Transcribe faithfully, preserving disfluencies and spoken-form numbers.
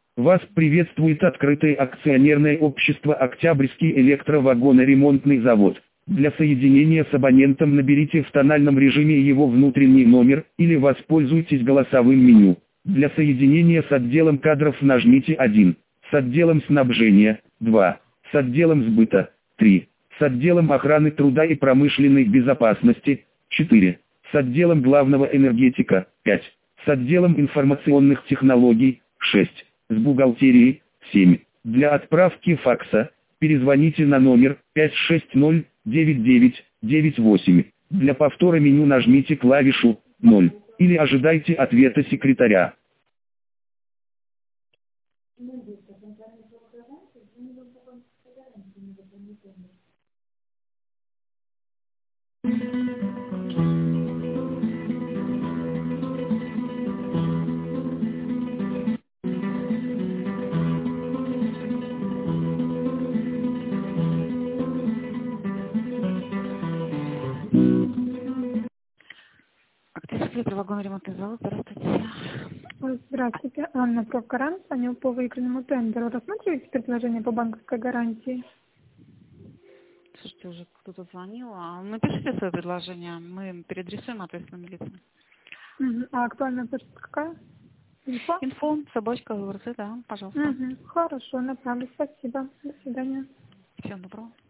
Вас приветствует открытое акционерное общество «Октябрьский электровагоноремонтный завод». Для соединения с абонентом наберите в тональном режиме его внутренний номер или воспользуйтесь голосовым меню. Для соединения с отделом кадров нажмите один, с отделом снабжения – два, с отделом сбыта – три, с отделом охраны труда и промышленной безопасности – четыре, с отделом главного энергетика – пять, с отделом информационных технологий – шесть, с бухгалтерией – семь. Для отправки факса перезвоните на номер пять шесть ноль девять девять девять восемь. Для повтора меню нажмите клавишу ноль или ожидайте ответа секретаря. Октябрьский электровагоноремонтный завод, здравствуйте. Здравствуйте, Анна Провкаран, звоню по выигранному тендеру. Рассматриваете предложение по банковской гарантии? Слушайте, уже кто-то звонил. А напишите свое предложение, мы переадресуем ответственным лицам. Угу. А актуальная почта какая? Инфо? Инфо, собачка, ВРЦ, да, пожалуйста. Угу. Хорошо, направлю, спасибо. До свидания. Всего доброго.